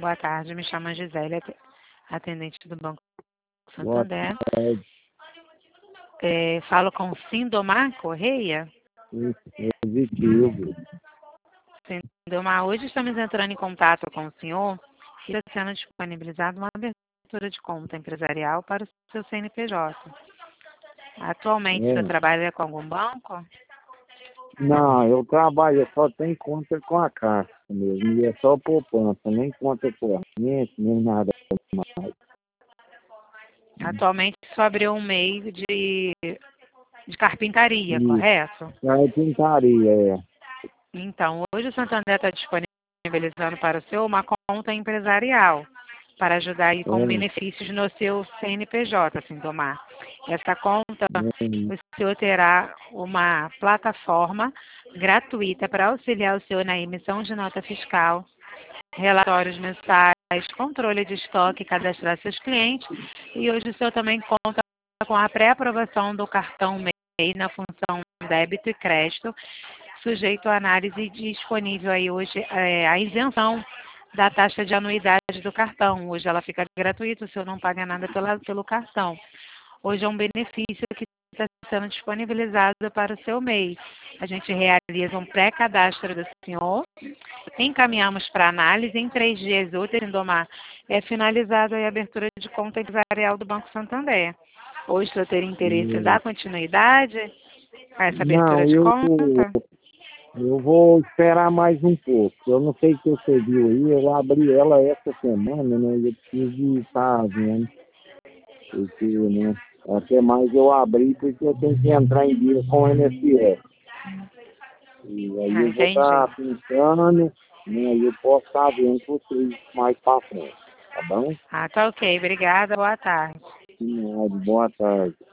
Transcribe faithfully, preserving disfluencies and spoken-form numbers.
Boa tarde, me chamo Gisele, ate- atendente do Banco Boa Santander. tarde. É, falo com Sindomar Correia. Isso, positivo. Sindomar, hoje estamos entrando em contato com o senhor e está sendo disponibilizada uma abertura de conta empresarial para o seu C N P J. Atualmente, o senhor É. trabalha com algum banco? Não, eu trabalho, eu só tenho conta com a Caixa mesmo, e é só poupança, nem conta corrente, nem nada mais. Atualmente, só abriu um meio de, de carpintaria, E correto? carpintaria, é. Então, hoje o Santander está disponibilizando para o senhor uma conta empresarial para ajudar aí com É, benefícios no seu C N P J, assim, Domar. Essa conta, é, o senhor terá uma plataforma gratuita para auxiliar o senhor na emissão de nota fiscal, relatórios mensais, controle de estoque, cadastrar seus clientes. E hoje o senhor também conta com a pré-aprovação do cartão M E I na função débito e crédito, sujeito à análise e disponível aí hoje é, a isenção da taxa de anuidade do cartão. Hoje ela fica gratuita, o senhor não paga nada pela, pelo cartão. Hoje é um benefício que está sendo disponibilizado para o seu M E I. A gente realiza um pré-cadastro do senhor, encaminhamos para análise em três dias úteis, Domar, é finalizado a abertura de conta empresarial do Banco Santander. Hoje, se eu ter interesse em é. dar continuidade a essa abertura Não, de eu, conta, eu vou esperar mais um pouco. Eu não sei se você viu aí, eu abri ela essa semana, né? E eu preciso estar vendo, porque, né? Até mais eu abri porque eu tenho que entrar em dia com o I N S S. E aí ah, eu vou entendi. estar pensando, né? Aí eu posso estar vendo com vocês mais para frente, tá bom? Ah, tá ok. Obrigada. Boa tarde. Sim, boa tarde.